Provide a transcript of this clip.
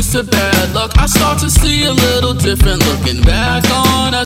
used to bad luck. I start to see a little different looking back on us.